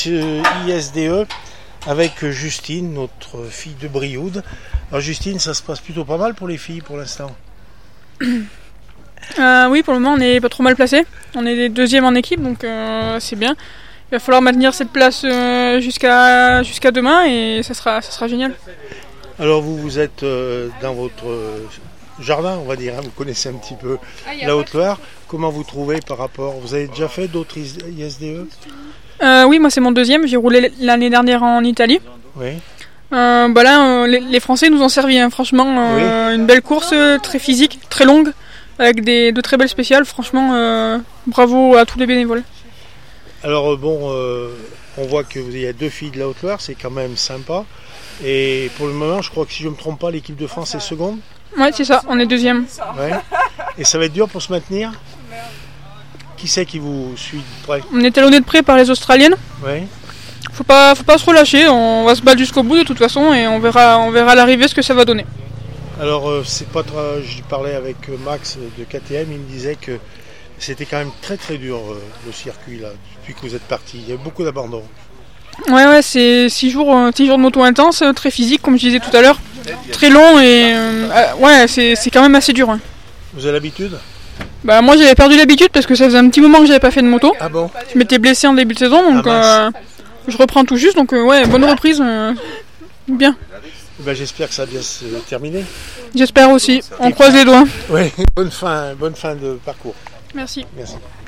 ISDE avec Justine, notre fille de Brioude. Alors Justine, ça se passe plutôt pas mal pour les filles pour l'instant. Oui, pour le moment on n'est pas trop mal placés. On est les deuxièmes en équipe, donc c'est bien. Il va falloir maintenir cette place jusqu'à demain et ça sera génial. Alors vous êtes dans votre jardin, on va dire, hein, vous connaissez un petit peu la Haute-Loire. Comment vous trouvez par rapport... Vous avez déjà fait d'autres ISDE ? Oui, moi c'est mon deuxième, j'ai roulé l'année dernière en Italie. Oui. Là, les Français nous ont servi, hein, franchement, Oui. une belle course, très physique, très longue, avec de très belles spéciales, franchement, bravo à tous les bénévoles. Alors on voit qu'il y a 2 filles de la Haute-Loire, c'est quand même sympa. Et pour le moment, je crois que si je ne me trompe pas, l'équipe de France est seconde. Ouais, c'est ça, on est deuxième. Ouais. Et ça va être dur pour se maintenir. Qui c'est qui vous suit de près ? On est talonnés de près par les Australiennes. Oui. Faut pas se relâcher, on va se battre jusqu'au bout de toute façon et on verra à l'arrivée ce que ça va donner. Alors je parlais avec Max de KTM, il me disait que c'était quand même très très dur le circuit là, depuis que vous êtes parti. Il y a beaucoup d'abandon. Ouais, c'est 6 jours de moto intense, très physique comme je disais tout à l'heure. Très long et c'est quand même assez dur. Hein. Vous avez l'habitude ? Moi j'avais perdu l'habitude parce que ça faisait un petit moment que j'avais pas fait de moto. Ah bon ? Je m'étais blessé en début de saison donc je reprends tout juste donc bonne reprise. Bien. J'espère que ça va bien se terminer. J'espère aussi. On croise les doigts. Oui, bonne fin de parcours. Merci. Merci.